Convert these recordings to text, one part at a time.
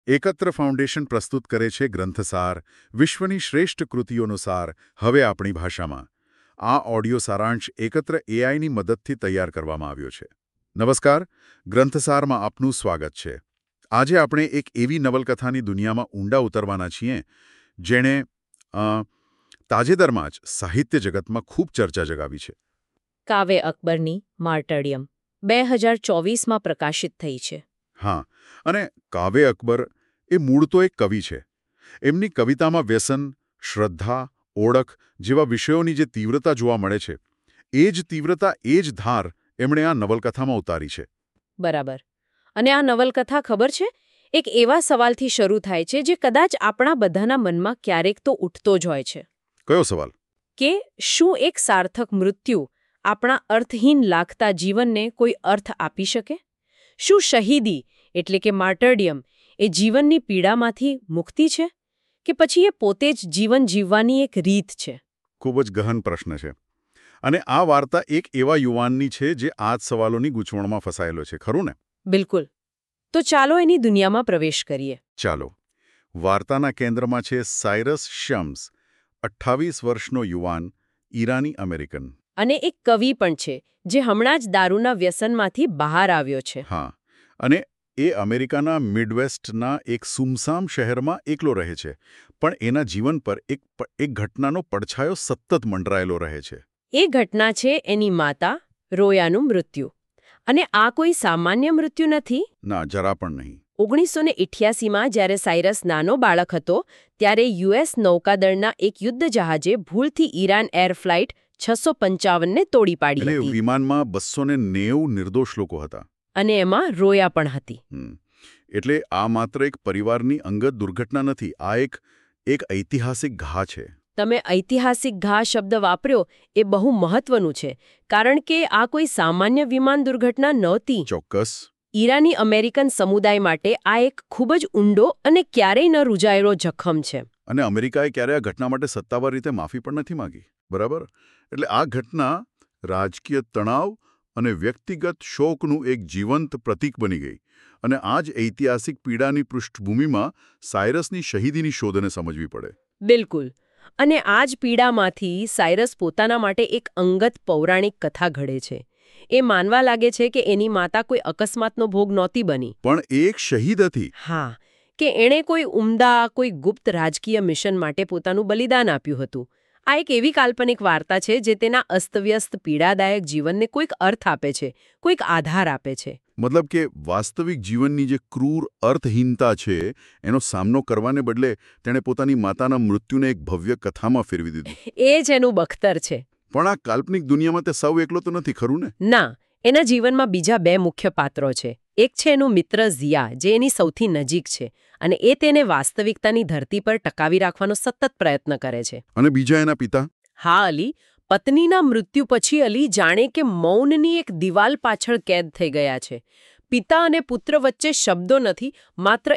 એકત્ર ફાઉન્ડેશન પ્રસ્તુત કરે છે ગ્રંથસાર, વિશ્વની શ્રેષ્ઠ કૃતિઓનો સાર, હવે આપણી ભાષામાં. આ ઓડિયો સારાંશ એકત્ર એઆઈની મદદથી તૈયાર કરવામાં આવ્યો છે. નમસ્કાર, ગ્રંથસારમાં આપનું સ્વાગત છે. આજે આપણે એક એવી નવલકથાની દુનિયામાં ઊંડા ઉતરવાના છીએ, જેણે તાજેતરમાં જ સાહિત્ય જગતમાં ખૂબ ચર્ચા જગાવી છે. કાવ્ય અકબરની માર્ટડિયમ 2024માં પ્રકાશિત થઈ છે. હા, અને કાવ્ય અકબર એ મૂળ તો એક કવિ છે. એમની કવિતામાં વ્યસન, શ્રદ્ધા, ઓળખ જેવા વિષયોની જે તીવ્રતા જોવા મળે છે, એ જ તીવ્રતા, એ જ ધાર એમણે આ નવલકથામાં ઉતારી છે. બરાબર. અને આ નવલકથા ખબર છે, એક એવા સવાલથી શરૂ થાય છે જે કદાચ આપણા બધાના મનમાં ક્યારેક તો ઉઠતો જ હોય છે. કયો સવાલ? કે શું એક સાર્થક મૃત્યુ આપણા અર્થહીન લાગતા જીવનને કોઈ અર્થ આપી શકે? શું શહીદી એટલે કે માર્ટરડિયમ એ જીવનની પીડામાંથી મુક્તિ છે, કે પછી એ પોતે જ જીવન જીવવાની એક રીત છે? ખૂબ જ ગહન પ્રશ્ન છે. અને આ વાર્તા એક એવા યુવાનની છે જે આ જ સવાલોની ગૂંચવણમાં ફસાયેલો છે, ખરું ને? બિલકુલ. તો ચાલો એની દુનિયામાં પ્રવેશ કરીએ. ચાલો. વાર્તાના કેન્દ્રમાં છે સાયરસ શમ્સ, 28 વર્ષનો યુવાન, ઈરાની અમેરિકન. અને એક કવિ પણ છે જે હમણાં જ દારૂના વ્યસનમાંથી બહાર આવ્યો છે. હા, અને એ અમેરિકાના મિડવેસ્ટના એક સુમસામ શહેરમાં એકલો રહે છે, પણ એના જીવન પર એક ઘટનાનો પડછાયો સતત મંડરાયેલો રહે છે. એ ઘટના છે એની માતા રોયાનું મૃત્યુ. અને આ કોઈ સામાન્ય મૃત્યુ નથી. ના, જરા પણ નહીં. 1988માં જ્યારે સાયરસ નાનો બાળક હતો, ત્યારે યુએસ નૌકાદળના એક યુદ્ધ જહાજે ભૂલથી ઈરાન એર ફ્લાઇટ 655ને તોડી પાડી હતી. વિમાનમાં 290 નિર્દોષ લોકો હતા. અને એમાં રોયા પણ હતી. એટલે આ માત્ર એક પરિવારની અંગત દુર્ઘટના નથી, આ એક ઐતિહાસિક ઘા છે. તમે ઐતિહાસિક ઘા શબ્દ વાપર્યો એ બહુ મહત્વનું છે, કારણ કે આ કોઈ સામાન્ય વિમાન દુર્ઘટના નહોતી. ચોક્કસ. ઈરાની અમેરિકન સમુદાય માટે આ એક ખૂબ જ ઊંડો અને ક્યારેય ન રૂજાયેલો જખમ છે. અને અમેરિકાએ ક્યારેય આ ઘટના માટે સત્તાવાર રીતે માફી પણ નથી માંગી. બરાબર? એટલે આ ઘટના રાજકીય તણાવ અને વ્યક્તિગત શોકનું એક જીવંત પ્રતીક બની ગઈ. અને આ જ ઐતિહાસિક પીડાની પૃષ્ઠભૂમિમાં સાયરસની શહીદીની શોધને સમજવી પડે. બિલકુલ. અને આ જ પીડામાંથી સાયરસ પોતાના માટે એક અંગત પૌરાણિક કથા ઘડે છે. એ માનવા લાગે છે કે એની માતા કોઈ અકસ્માતનો ભોગ નહોતી બની, પણ એક શહીદ હતી. હા, કે એણે કોઈ ઉમદા, કોઈ ગુપ્ત રાજકીય મિશન માટે પોતાનું બલિદાન આપ્યું હતું. આ એક એવી કાલ્પનિક વાર્તા છે જે તેના અસ્તવ્યસ્ત પીડાદાયક જીવનને કોઈક અર્થ આપે છે, કોઈક આધાર આપે છે. મતલબ કે વાસ્તવિક જીવનની જે ક્રૂર અર્થહીનતા છે, એનો સામનો કરવાને બદલે તેણે પોતાની માતાના મૃત્યુને એક ભવ્ય કથામાં ફેરવી દીધું. એ જ એનું બખ્તર છે. પણ આ કાલ્પનિક દુનિયામાં તે સૌ એકલો તો નથી, ખરું ને? ના, એના જીવનમાં બીજા 2 મુખ્ય પાત્રો છે. એક છે એનું મિત્ર ઝિયા, જે એની સૌથી નજીક છે, અને એ તેને વાસ્તવિકતાની ધરતી પર ટકાવી રાખવાનો સતત પ્રયત્ન કરે છે. અને બીજા એના પિતા? હા, અલી. પત્નીના મૃત્યુ પછી અલી જાણે કે મૌનની એક દિવાલ પાછળ કેદ થઈ ગયા છે. પિતા અને પુત્ર વચ્ચે શબ્દો નથી, માત્ર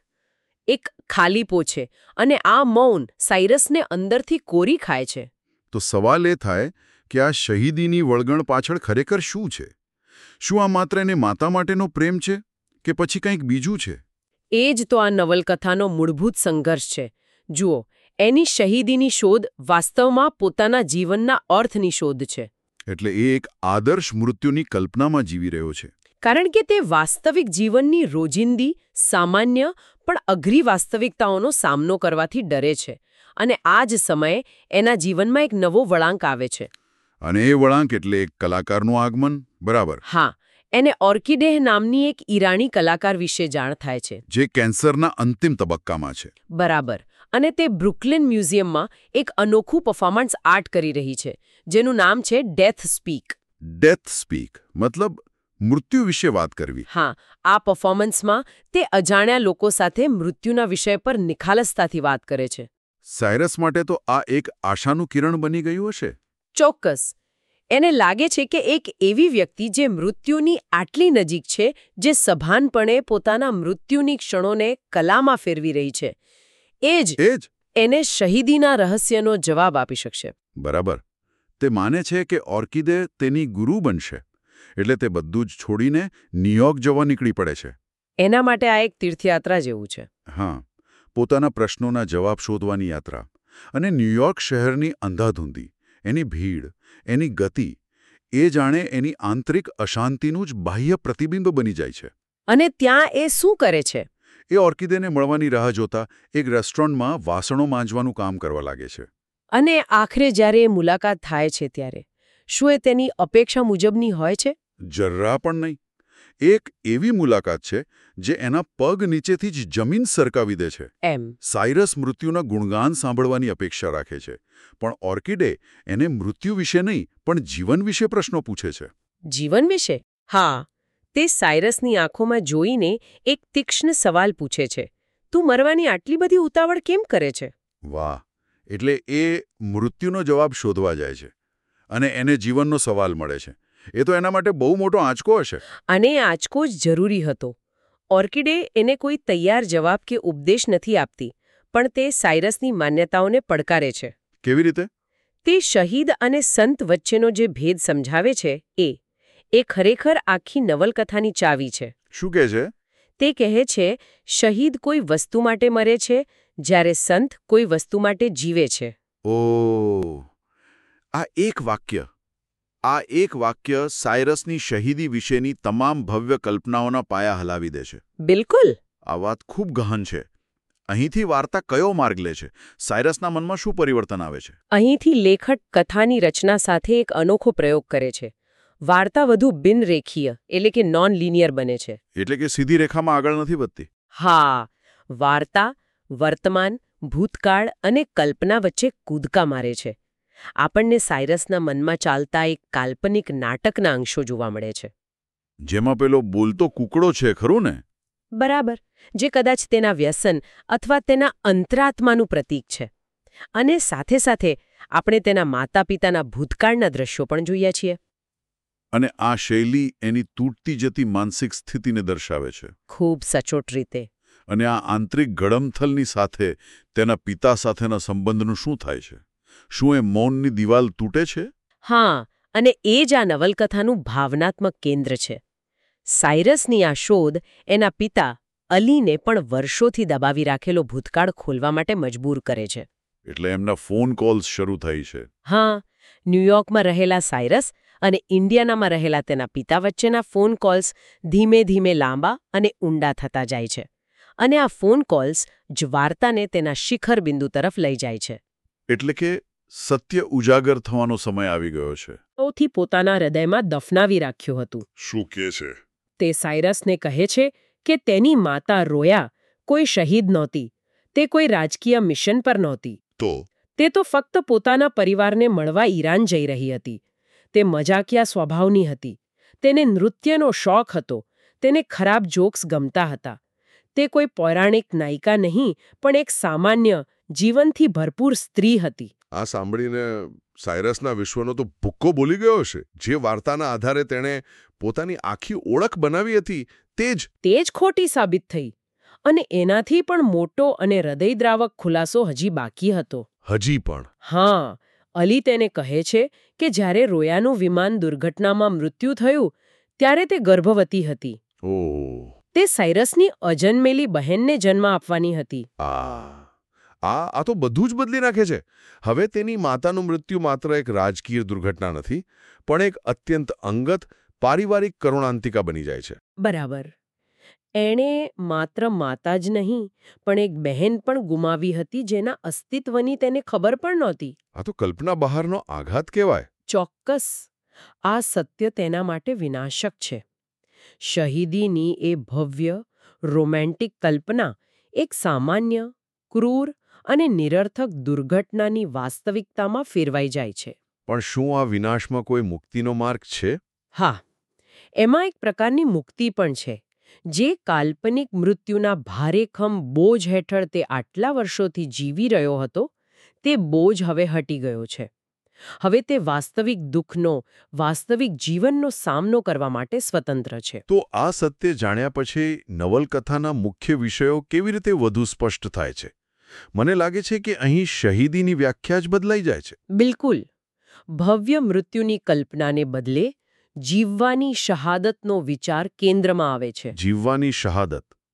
એક ખાલીપો છે. અને આ મૌન સાયરસને અંદરથી કોરી ખાય છે. તો સવાલ એ થાય કે આ શહીદીની વળગણ પાછળ ખરેખર શું છે? શું આ માત્ર એને માતા માટેનો પ્રેમ છે, કે પછી કંઈક બીજું છે? એ જ તો આ નવલકથાનો મૂળભૂત સંઘર્ષ છે. જુઓ, એની શહીદીની શોધ વાસ્તવમાં પોતાના જીવનના અર્થની શોધ છે. એટલે એ એક આદર્શ મૃત્યુની કલ્પનામાં જીવી રહ્યો છે. કારણ કે તે વાસ્તવિક જીવનની રોજિંદી, સામાન્ય પણ અઘરી વાસ્તવિકતાઓનો સામનો કરવાથી ડરે છે. અને આ જ સમયે એના જીવનમાં એક નવો વળાંક આવે છે. અને એ વળાંક એટલે એક કલાકારનું આગમન. બરાબર. હા, એને ઓર્કિડેહ નામની એક ઈરાની કલાકાર વિશે જાણ થાય છે, જે કેન્સરના અંતિમ તબક્કામાં છે. બરાબર. અને તે બ્રુકલિન મ્યુઝિયમમાં એક અનોખું પરફોર્મન્સ આર્ટ કરી રહી છે, જેનું નામ છે ડેથ સ્પીક. ડેથ સ્પીક મતલબ મૃત્યુ વિશે વાત કરવી. હા, આ પરફોર્મન્સમાં તે અજાણ્યા લોકો સાથે મૃત્યુના વિષય પર નિખાલસતાથી વાત કરે છે. સાયરસ માટે તો આ એક આશાનું કિરણ બની ગયું હશે. ચોક્કસ. એને લાગે છે કે એક એવી વ્યક્તિ જે મૃત્યુની આટલી નજીક છે, જે સભાનપણે પોતાના મૃત્યુની ક્ષણોને કલામાં ફેરવી રહી છે, એ જ એને શહીદીના રહસ્યનો જવાબ આપી શકશે. બરાબર. તે માને છે કે ઓર્કિડે તેની ગુરુ બનશે, એટલે તે બધું જ છોડીને ન્યૂયોર્ક જવા નીકળી પડે છે. એના માટે આ એક તીર્થયાત્રા જેવું છે. હા, પોતાના પ્રશ્નોના જવાબ શોધવાની યાત્રા અને ન્યૂયોર્ક શહેરની અંધાધૂંધી, એની ભીડ, એની ગતિ, એ જાણે એની આંતરિક અશાંતિનું જ બાહ્ય પ્રતિબિંબ બની જાય છે. અને ત્યાં એ શું કરે છે? એ ઓર્કિડેને મળવાની રાહ જોતા એક રેસ્ટોરન્ટમાં વાસણો માંજવાનું કામ કરવા લાગે છે. અને આખરે જ્યારે એ મુલાકાત થાય છે ત્યારે શું એ તેની અપેક્ષા મુજબની હોય છે? જરા પણ નહીં. એક એવી મુલાકાત છે જે એના પગ નીચેથી જ જમીન સરકાવી દે છે. એમ. સાયરસ મૃત્યુના ગુણગાન સાંભળવાની અપેક્ષા રાખે છે, પણ ઓર્કિડે એને મૃત્યુ વિશે નહીં પણ જીવન વિશે પ્રશ્નો પૂછે છે. જીવન વિશે? હા. તે સાયરસની આંખોમાં જોઈને એક તીક્ષ્ણ સવાલ પૂછે છે. તું મરવાની આટલી બધી ઉતાવળ કેમ કરે છે? વાહ! એટલે એ મૃત્યુનો જવાબ શોધવા જાય છે અને એને જીવનનો સવાલ મળે છે. એ તો એના માટે બહુ મોટો આંચકો હશે. અને એ આંચકો જ જરૂરી હતો. ઓર્કિડે એને કોઈ તૈયાર જવાબ કે ઉપદેશ નથી આપતી, પણ તે સાયરસની માન્યતાઓને પડકારે છે. કેવી રીતે? તે શહીદ અને સંત વચ્ચેનો જે ભેદ સમજાવે છે એ ખરેખર આખી નવલકથાની ચાવી છે. શું કહે છે? તે કહે છે શહીદ કોઈ વસ્તુ માટે મરે છે, જ્યારે સંત કોઈ વસ્તુ માટે જીવે છે. ઓહ! આ એક વાક્ય સાયરસની શહીદી વિશેની તમામ ભવ્ય કલ્પનાઓના પાયા હલાવી દે છે. બિલકુલ. આ વાત ખૂબ ગહન છે. અહીંથી વાર્તા કયો માર્ગ લે છે? સાયરસના મનમાં શું પરિવર્તન આવે છે? અહીંથી લેખક કથાની રચના સાથે એક અનોખો પ્રયોગ કરે છે. વાર્તા વધુ બિનરેખીય એટલે કે નોન લિનિયર બને છે. એટલે કે સીધી રેખામાં આગળ નથી વધતી. હા, વાર્તા વર્તમાન, ભૂતકાળ અને કલ્પના વચ્ચે કૂદકા મારે છે. આપણને સાયરસના મનમાં ચાલતા એક કાલ્પનિક નાટકના અંશો જોવા મળે છે. જેમાં પેલો બોલતો કૂકડો છે, ખરું ને? બરાબર, જે કદાચ તેના વ્યસન અથવા તેના અંતરાત્માનું પ્રતીક છે. અને સાથે સાથે આપણે તેના માતા-પિતાના ભૂતકાળના દ્રશ્યો પણ જોઈએ છીએ. અને આ શૈલી એની તૂટતી જતી માનસિક સ્થિતિને દર્શાવે છે. ખૂબ સચોટ રીતે. અને આ આંતરિક ગડમથલની સાથે તેના પિતા સાથેના સંબંધનું શું થાય છે? શું એ મૌનની દિવાલ તૂટે છે? હા, અને એ જ આ નવલકથાનું ભાવનાત્મક કેન્દ્ર છે. સાયરસની આ શોધ એના પિતા અલીને પણ વર્ષોથી દબાવી રાખેલો ભૂતકાળ ખોલવા માટે મજબૂર કરે છે. એટલે એમના ફોન કોલ્સ શરૂ થઈ છે. હા, ન્યૂયોર્કમાં રહેલા સાયરસ અને ઇન્ડિયાનામાં રહેલા તેના પિતા વચ્ચેના ફોન કોલ્સ ધીમે ધીમે લાંબા અને ઊંડા થતા જાય છે. અને આ ફોન કોલ્સ જ વાર્તાને તેના શિખર બિંદુ તરફ લઈ જાય છે. એટલે કે સત્ય ઉજાગર થવાનો સમય આવી ગયો છે. સૌથી પોતાના હૃદયમાં દફનાવી રાખ્યું હતું. શું કહે છે? તે સાયરસને કહે છે કે તેની માતા રોયા કોઈ શહીદ નહોતી. તે કોઈ રાજકીય મિશન પર નહોતી. તે તો ફક્ત પોતાના પરિવારને મળવા ઈરાન જઈ રહી હતી. તે મજાકિયા સ્વભાવની હતી. તેને નૃત્યનો શોખ હતો. તેને ખરાબ જોક્સ ગમતા હતા. તે કોઈ પૌરાણિક નાયિકા નહીં, પણ એક સામાન્ય, જીવનથી ભરપૂર સ્ત્રી હતી. આ સાંભળીને સાયરસના વિશ્વનો તો ભૂક્કો બોલી ગયો હશે. જે વાર્તાના આધારે તેણે પોતાની આખી ઓળખ બનાવી હતી તે જ ખોટી સાબિત થઈ. અને એનાથી પણ મોટો અને હૃદયદ્રાવક ખુલાસો હજી બાકી હતો. હજી પણ? હા, અલી તેને કહે છે કે જ્યારે રોયાનું વિમાન દુર્ઘટનામાં મૃત્યુ થયું ત્યારે તે ગર્ભવતી હતી. ઓહ! તે સાયરસની અજન્મેલી બહેનને જન્મ આપવાની હતી. આ તો બધું જ બદલી નાખે છે. હવે તેની માતાનું મૃત્યુ માત્ર એક રાજકીય દુર્ઘટના નથી, પણ એક અત્યંત અંગત, પારિવારિક કરુણાંતિકા બની જાય છે. બરાબર. એણે માત્ર માતા જ નહીં, પણ એક બહેન પણ ગુમાવી હતી જેના અસ્તિત્વની તેને ખબર પણ નહોતી. આ તો કલ્પના બહારનો આઘાત કહેવાય. ચોક્કસ. આ સત્ય તેના માટે વિનાશક છે. શહીદીની એ ભવ્ય, રોમેન્ટિક કલ્પના એક સામાન્ય, ક્રૂર અને નિરર્થક દુર્ઘટનાની વાસ્તવિકતામાં ફેરવાઈ જાય છે. પણ શું આ વિનાશમાં કોઈ મુક્તિનો માર્ગ છે? હા, એમાં એક પ્રકારની મુક્તિ પણ છે. જે કાલ્પનિક મૃત્યુના ભારેખમ બોજ હેઠળ તે આટલા વર્ષોથી જીવી રહ્યો હતો, તે બોજ હવે હટી ગયો છે. હવે તે વાસ્તવિક દુઃખનો, વાસ્તવિક જીવનનો સામનો કરવા માટે સ્વતંત્ર છે. તો આ સત્ય જાણ્યા પછી નવલકથાના મુખ્ય વિષયો કેવી રીતે વધુ સ્પષ્ટ થાય છે? મને લાગે છે કે અહીં શહીદીની વ્યાખ્યા જ બદલાઈ જાય છે. બિલકુલ. ભવ્ય મૃત્યુની કલ્પનાને બદલે જીવવાની શહાદતનો વિચાર કેન્દ્રમાં આવે છે. જીવવાની શહાદત.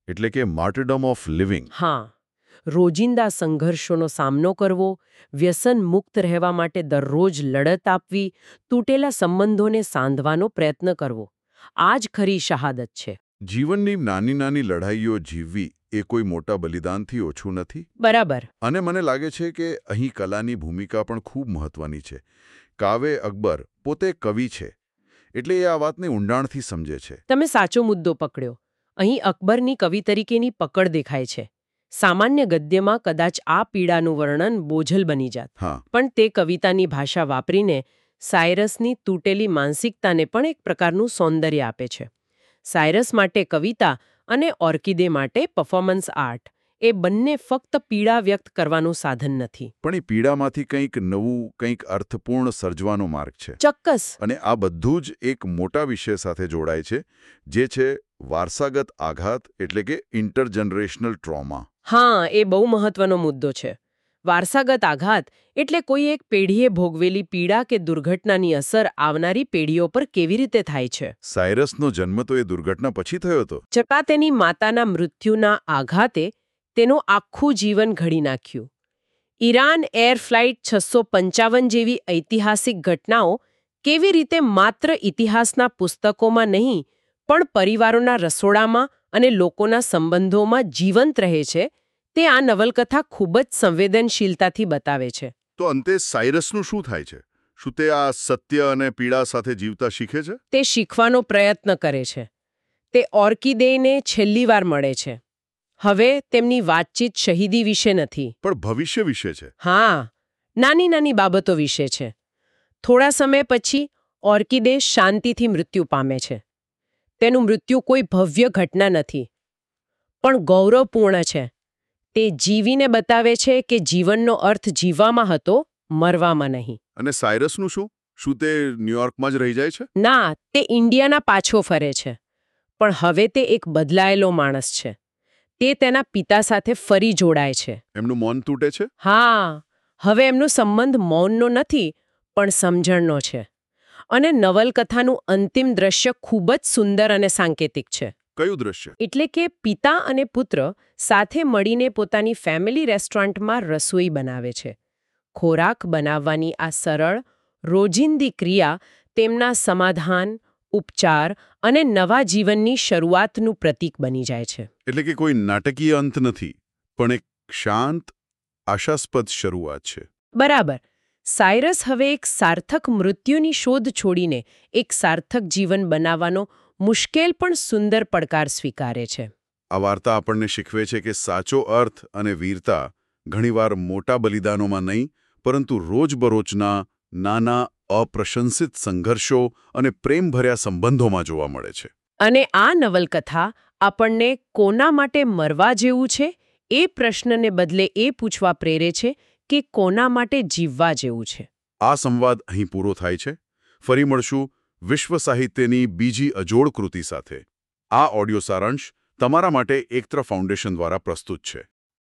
એટલે કે માર્ટરડમ ઓફ લિવિંગ. હા, રોજિંદા સંઘર્ષોનો સામનો કરવો, વ્યસન મુક્ત રહેવા માટે દરરોજ લડત આપવી, તૂટેલા સંબંધોને સાંધવાનો પ્રયત્ન કરવો, આ જ ખરી શહાદત છે. જીવનની નાની નાની લડાઈઓ જીવવી એ કોઈ મોટા બલિદાનથી ઓછું નથી. બરાબર. અને મને લાગે છે કે અહીં કલાની ભૂમિકા પણ ખૂબ મહત્વની છે. કાવે અકબર પોતે કવિ છે, એટલે એ આ વાતને ઊંડાણથી સમજે છે. તમે સાચો મુદ્દો પકડ્યો. અહીં અકબરની કવિ તરીકેની પકડ દેખાય છે. સામાન્ય ગદ્યમાં કદાચ આ પીડાનું વર્ણન બોઝલ બની જાત, હા, પણ તે કવિતાની ભાષા વાપરીને સાયરસની તૂટેલી માનસિકતાને પણ એક પ્રકારનું સૌંદર્ય આપે છે. સાયરસ માટે કવિતા અને ઓર્કિડે માટે પરફોર્મન્સ આર્ટ એ બંને ફક્ત પીડા વ્યક્ત કરવાનું સાધન નથી, પણ એ પીડામાંથી કંઈક નવું, કંઈક અર્થપૂર્ણ સર્જવાનો માર્ગ છે. ચોક્કસ. અને આ બધું જ એક મોટા વિષય સાથે જોડાય છે, જે છે વારસાગત આઘાત, એટલે કે ઇન્ટરજનરેશનલ ટ્રોમા. હા, એ બહુ મહત્વનો મુદ્દો છે. વારસાગત આઘાત એટલે કોઈ એક પેઢીએ ભોગવેલી પીડા કે દુર્ઘટનાની અસર આવનારી પેઢીઓ પર કેવી રીતે થાય છે. સાયરસનો જન્મ તો એ દુર્ઘટના પછી થયો હતો. છતાં તેની માતાના મૃત્યુના આઘાતે તેનું આખું જીવન ઘડી નાખ્યું. ઈરાન એર ફ્લાઇટ 655 જેવી ઐતિહાસિક ઘટનાઓ કેવી રીતે માત્ર ઇતિહાસના પુસ્તકોમાં નહીં પણ પરિવારોના રસોડામાં અને લોકોના સંબંધોમાં જીવંત રહે છે, તે આ નવલકથા ખૂબ જ સંવેદનશીલતાથી બતાવે છે. તો અંતે સાયરસનું શું થાય છે? શું તે આ સત્ય અને પીડા સાથે જીવતા શીખે છે? તે શીખવાનો પ્રયત્ન કરે છે. તે ઓર્કિડેને છેલ્લી વાર મળે છે. હવે તેમની વાતચીત શહીદી વિશે નથી, પણ ભવિષ્ય વિશે છે. હા, નાની નાની બાબતો વિશે છે. થોડા સમય પછી ઓર્કિડે શાંતિથી મૃત્યુ પામે છે. તેનું મૃત્યુ કોઈ ભવ્ય ઘટના નથી, પણ ગૌરવપૂર્ણ છે. તે જીવીને બતાવે છે કે જીવનનો અર્થ જીવવામાં હતો, મરવામાં નહીં. અને સાયરસનું શું? શું તે ન્યૂયોર્કમાં જ રહી જાય છે? ના, તે ઇન્ડિયાના પાછો ફરે છે. પણ હવે તે એક બદલાયેલો માણસ છે. તે તેના પિતા સાથે ફરી જોડાય છે. એમનું મૌન તૂટે છે? હા, હવે એમનો સંબંધ મૌનનો નથી, પણ સમજણનો છે. અને નવલકથાનું અંતિમ દ્રશ્ય ખૂબ જ સુંદર અને સાંકેતિક છે. કયું દ્રશ્ય? એટલે કે પિતા અને પુત્ર સાથે મળીને પોતાની ફેમિલી રેસ્ટોરન્ટમાં રસોઈ બનાવે છે. ખોરાક બનાવવાની આ સરળ, રોજિંદી ક્રિયા તેમના સમાધાન, ઉપચાર અને નવા જીવનની શરૂઆતનું પ્રતીક બની જાય છે. એટલે કે કોઈ નાટકીય અંત નથી, પણ એક શાંત, આશાસ્પદ શરૂઆત છે. બરાબર. સાયરસ હવે એક સાર્થક મૃત્યુની શોધ છોડીને એક સાર્થક જીવન બનાવવાનો મુશ્કેલ પણ સુંદર પડકાર સ્વીકારે છે. આ વાર્તા આપણને શીખવે છે કે સાચો અર્થ અને વીરતા ઘણીવાર મોટા બલિદાનોમાં નહીં, પરંતુ રોજબરોજના નાના અપ્રશંસિત સંઘર્ષો અને પ્રેમભર્યા સંબંધોમાં જોવા મળે છે. અને આ નવલકથા આપણને કોના માટે મરવા જેવું છે એ પ્રશ્નને બદલે એ પૂછવા પ્રેરે છે કે કોના માટે જીવવા જેવું છે. આ સંવાદ અહીં પૂરો થાય છે. ફરી મળશું વિશ્વ સાહિત્યની બીજી અજોડ કૃતિ સાથે. આ ઓડિયો સારાંશ તમારા માટે એકત્ર ફાઉન્ડેશન દ્વારા પ્રસ્તુત છે.